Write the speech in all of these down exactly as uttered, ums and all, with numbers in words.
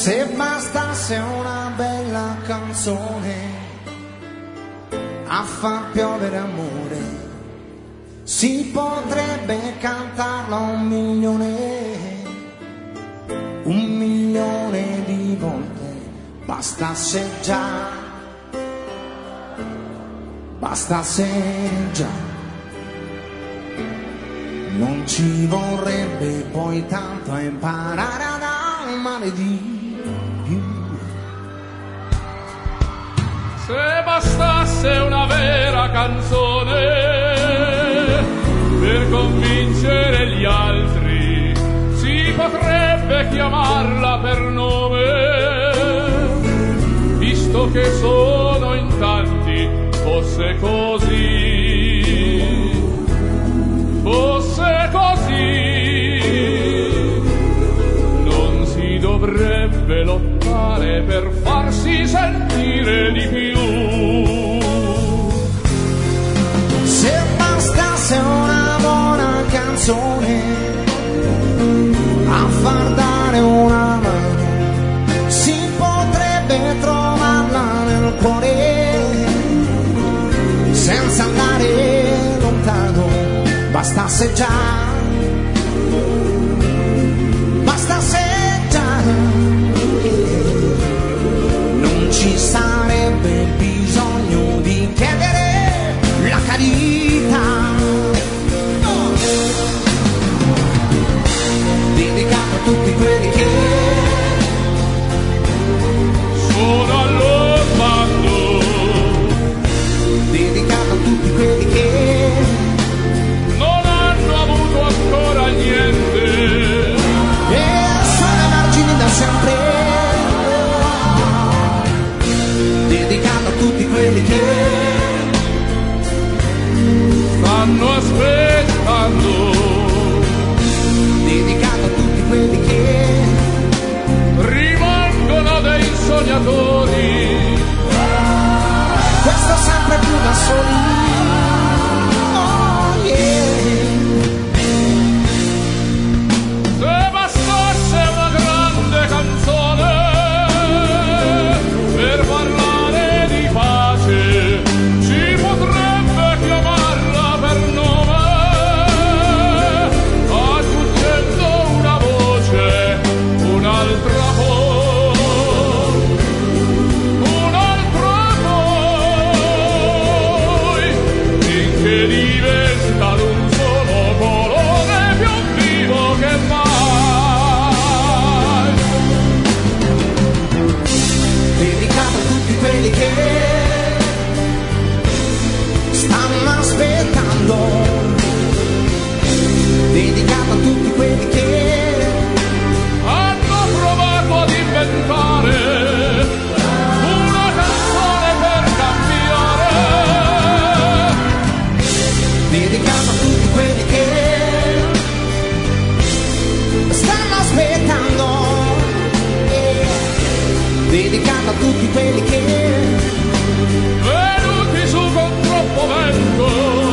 Se bastasse una bella canzone a far piovere amore, si potrebbe cantarla un milione, un milione di volte. Bastasse già, bastasse già. Non ci vorrebbe poi tanto a imparare ad amare di più. Se bastasse una vera canzone per convincere gli altri, si potrebbe chiamarla per nome, visto che sono in tanti. Fosse così, fosse così, non si dovrebbe lottare per farsi sentire di più. Se bastasse una buona canzone a far dare una mano, si potrebbe trovarla nel cuore senza andare lontano. Bastasse già, bastasse già, non ci sarebbe bisogno di chiedere la carità. No. Dedicato a tutti quelli che sono allo sbando, dedicato a tutti quelli che non hanno avuto ancora niente e sono ai margini da sempre. Dedicato a tutti quelli che stanno aspettando, dedicato a tutti quelli che rimangono dei sognatori, questo sempre più da soli. Oh yeah. Se bastasse una grande canzone per parlare di pace, si potrebbe chiamarla per nome, aggiungendo una voce, un'altra voce, un'altra poi, finché diventa d'un solo colore più vivo che mai. Dedicato a tutti quelli che stanno aspettando, dedicato a tutti quelli che Hanno provato ad inventare una canzone per cambiare, dedicato a tutti quelli che stanno aspettando, eh, dedicato a tutti quelli che venuti su con troppo vento,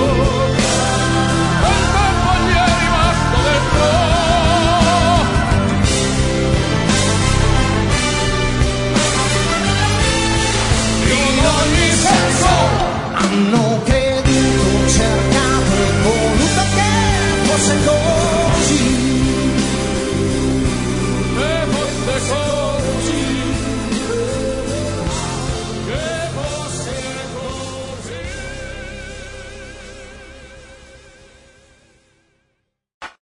e il tempo gli è rimasto dentro. in ogni senso hanno creduto, cercato e voluto che fosse così.